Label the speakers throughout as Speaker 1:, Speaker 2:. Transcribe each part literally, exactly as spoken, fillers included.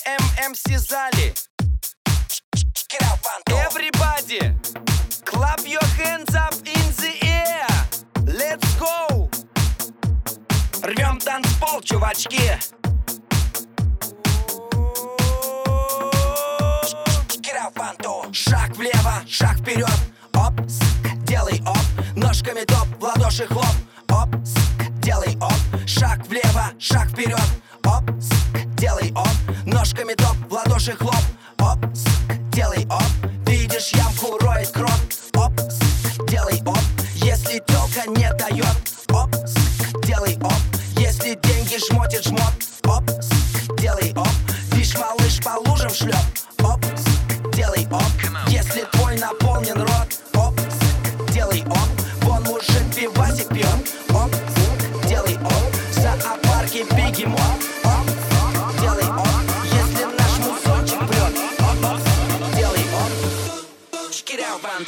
Speaker 1: эм эм си зале. Everybody, clap your hands up in the air. Let's go. Рвем танцпол, чувачки. Шаг влево, шаг вперед. Оп, делай оп. Ножками топ, в ладоши хлоп. Оп, делай оп. Шаг влево, шаг вперед. Оп, делай оп. Ножками топ, в ладоши хлоп. Оп, делай оп. Видишь, ямку роет кроп. Оп, делай оп. Если тёлка не дает. Оп, делай оп. Если деньги жмотит жмот. Оп, делай оп. Видишь, малыш по лужам шлеп. Оп, делай оп. Если твой наполнен рот. Оп, делай оп. Вон мужик пивасик пьет. Оп, делай оп. В зоопарке бегемот. Оп, делай оп. Если наш мусорчик прет. Оп, оп, делай оп. Шкиряу банту.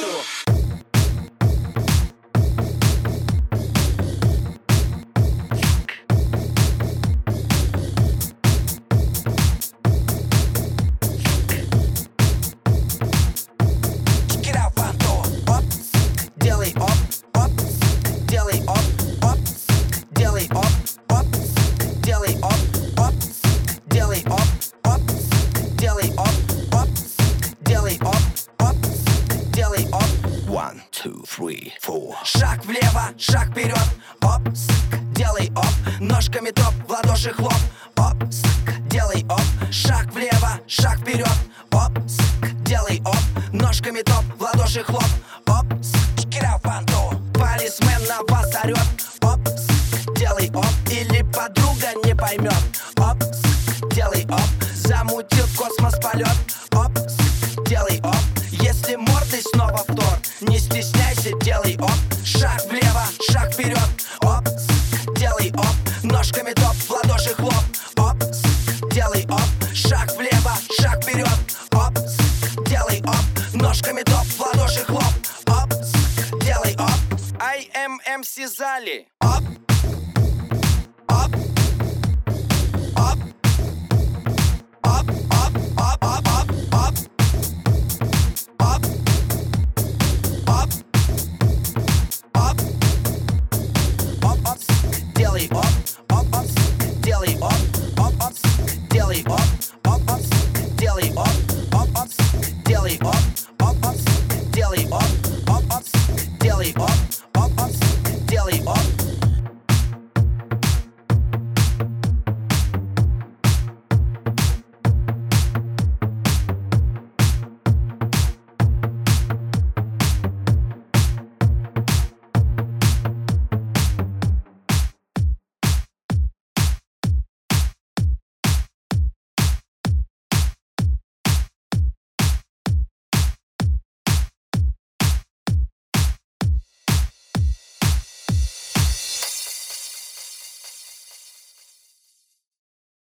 Speaker 1: Делай оп, оп, делай оп, оп, делай оп, оп, делай оп, оп, делай оп, оп, делай оп, оп, делай оп, оп, делай оп. One, two, three, four. Шаг влево, шаг вперед. Оп, делай оп. Ножками топ, в ладоши хлоп. Оп, делай оп. Шаг влево, шаг вперед. Оп, делай оп. Ножками топ, в ладоши хлоп. Оп, полисмен на вас орет. Оп, делай оп. Или подруга не поймет. Оп, делай оп. Замутил космос полет. Оп, делай оп. Если мордой снова в торт, не стесняйся, делай оп. Шаг влево, шаг вперед. Оп, делай оп. Ножками топ, в ладоши хлоп. Оп, делай оп. Шаг влево, шаг вперед. Оп, делай оп. Ножками топ, в ладоши хлоп. Оп, делай оп. ай эм эм си зале.